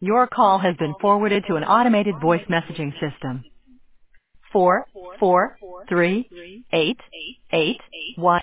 Your call has been forwarded to an automated voice messaging system. 443881